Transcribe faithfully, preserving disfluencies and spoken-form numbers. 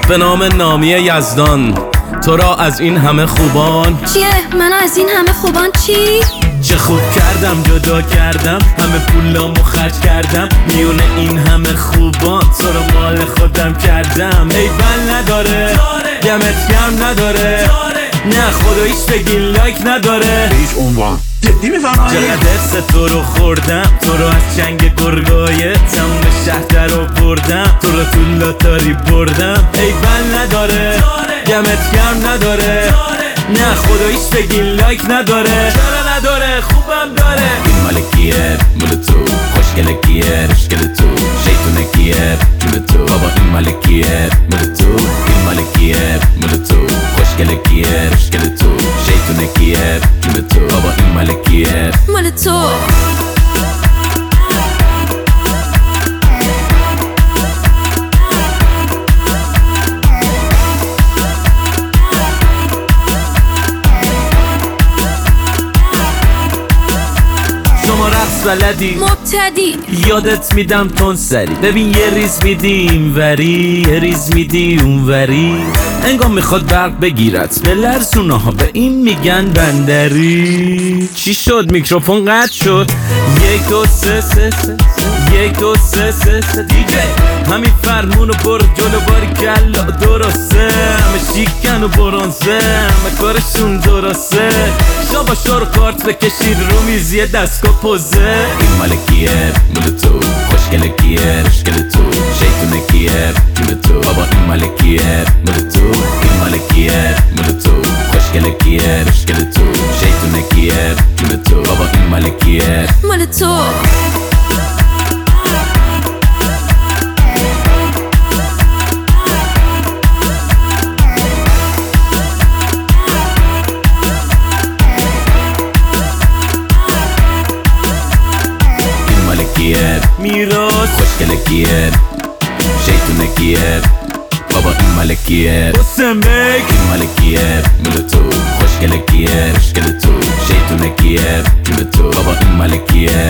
به نام نامی یزدان تو را از این همه خوبان. چیه؟ من از این همه خوبان چی؟ چه خوب کردم جدا کردم، همه پولامو خرج کردم، میونه این همه خوبان تو رو مال خودم کردم. ایول نداره دمت گرم نداره، نه خداییش بگی لایک نداره. هیچ عنوان جدی میفرمایی؟ چقدر ست تو رو خوردم، تو رو از چنگ گرگای تموم شهر در رو بردم، تو رو تو لاتاری بردم. ایول نداره دمت گرم نداره، نه خداییش بگی لایک نداره. چرا نداره؟ خوبم داره. این مال کیه؟ مال تو. خوشگله کیه؟ رشگل تو. شیطونه کیه؟ جون تو. بابا این مال کیه؟ مال تو. این مال کیه؟ مال تو. خوشگله کیه؟ رشگل تو. شیطونه کیه؟ جون تو. بابا این مال کیه؟ مال تو. شما رقص بلدی مبتدی یادت میدم تون سری، ببین یه ریز میدی این وری یه ریز میدی اون وری، انگار میخواد برق بگیرت به لرزونه ها، به این میگن بندری. چی شد؟ میکروفون قطع شد. یک دو سه سه سه یک دو سه سه سه دیگه همین فرمونو برو جلو باری کلا درسته، همه شیکن و برانزه همه کارشون درسته. شابا شور کارت بکشید رو میزیه دستگاه پوزه. این مال کیه؟ مال تو. خوشگله کیه؟ رشگل تو. شیطونه کیه؟ جون تو. بابا این مال کیه؟ مال تو. این مال کیه؟ مال تو. خوشگله کیه؟ رشگل تو. شیطونه کیه؟ جون تو. بابا این مال کیه؟ مال تو. میراث خوشگله کیه؟ شیطونه کیه؟ بابا این مال کیه؟ حسن بک این مال کیه؟ مال تو. خوشگله کیه؟ رشگل تو. شیطونه کیه؟ جون تو. بابا این مال کیه؟